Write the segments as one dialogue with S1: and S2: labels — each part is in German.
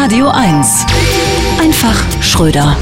S1: Radio 1. Einfach Schröder.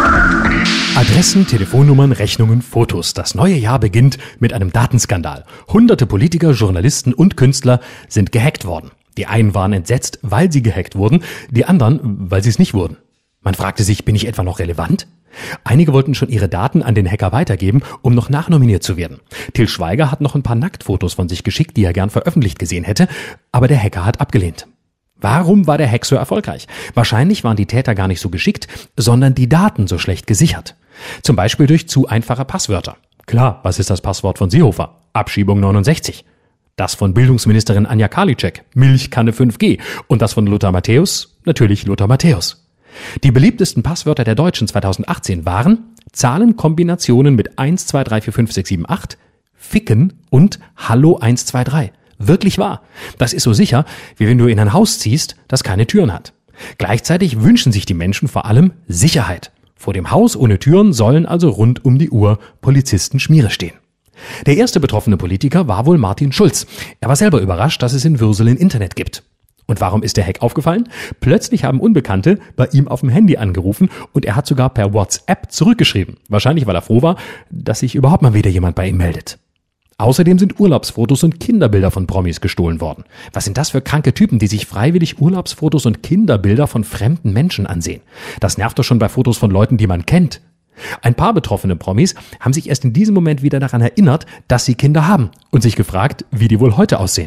S2: Adressen, Telefonnummern, Rechnungen, Fotos. Das neue Jahr beginnt mit einem Datenskandal. Hunderte Politiker, Journalisten und Künstler sind gehackt worden. Die einen waren entsetzt, weil sie gehackt wurden, die anderen, weil sie es nicht wurden. Man fragte sich, bin ich etwa noch relevant? Einige wollten schon ihre Daten an den Hacker weitergeben, um noch nachnominiert zu werden. Til Schweiger hat noch ein paar Nacktfotos von sich geschickt, die er gern veröffentlicht gesehen hätte, aber der Hacker hat abgelehnt. Warum war der Hack so erfolgreich? Wahrscheinlich waren die Täter gar nicht so geschickt, sondern die Daten so schlecht gesichert. Zum Beispiel durch zu einfache Passwörter. Klar, was ist das Passwort von Seehofer? Abschiebung 69. Das von Bildungsministerin Anja Karliczek, Milchkanne 5G. Und das von Lothar Matthäus, natürlich Lothar Matthäus. Die beliebtesten Passwörter der Deutschen 2018 waren Zahlenkombinationen mit 1, 2, 3, 4, 5, 6, 7, 8, Ficken und Hallo 1, 2, 3. Wirklich wahr. Das ist so sicher, wie wenn du in ein Haus ziehst, das keine Türen hat. Gleichzeitig wünschen sich die Menschen vor allem Sicherheit. Vor dem Haus ohne Türen sollen also rund um die Uhr Polizisten Schmiere stehen. Der erste betroffene Politiker war wohl Martin Schulz. Er war selber überrascht, dass es in Würsel ein Internet gibt. Und warum ist der Hack aufgefallen? Plötzlich haben Unbekannte bei ihm auf dem Handy angerufen und er hat sogar per WhatsApp zurückgeschrieben. Wahrscheinlich, weil er froh war, dass sich überhaupt mal wieder jemand bei ihm meldet. Außerdem sind Urlaubsfotos und Kinderbilder von Promis gestohlen worden. Was sind das für kranke Typen, die sich freiwillig Urlaubsfotos und Kinderbilder von fremden Menschen ansehen? Das nervt doch schon bei Fotos von Leuten, die man kennt. Ein paar betroffene Promis haben sich erst in diesem Moment wieder daran erinnert, dass sie Kinder haben und sich gefragt, wie die wohl heute aussehen.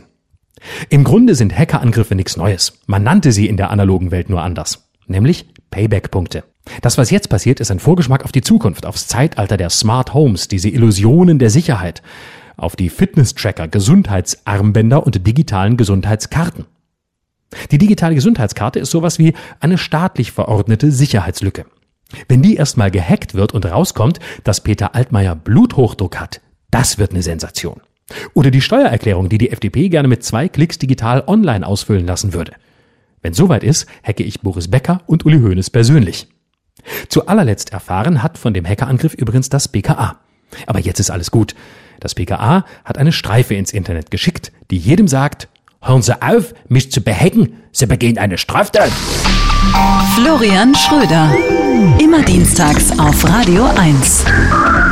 S2: Im Grunde sind Hackerangriffe nichts Neues. Man nannte sie in der analogen Welt nur anders, nämlich Payback-Punkte. Das, was jetzt passiert, ist ein Vorgeschmack auf die Zukunft, aufs Zeitalter der Smart Homes, diese Illusionen der Sicherheit, auf die Fitness-Tracker, Gesundheitsarmbänder und digitalen Gesundheitskarten. Die digitale Gesundheitskarte ist sowas wie eine staatlich verordnete Sicherheitslücke. Wenn die erstmal gehackt wird und rauskommt, dass Peter Altmaier Bluthochdruck hat, das wird eine Sensation. Oder die Steuererklärung, die FDP gerne mit 2 Klicks digital online ausfüllen lassen würde. Wenn soweit ist, hacke ich Boris Becker und Uli Hoeneß persönlich. Zu allerletzt erfahren hat von dem Hackerangriff übrigens das BKA. Aber jetzt ist alles gut. Das BKA hat eine Streife ins Internet geschickt, die jedem sagt, hören Sie auf, mich zu behacken, Sie begehen eine Straftat.
S1: Florian Schröder. Immer dienstags auf Radio 1.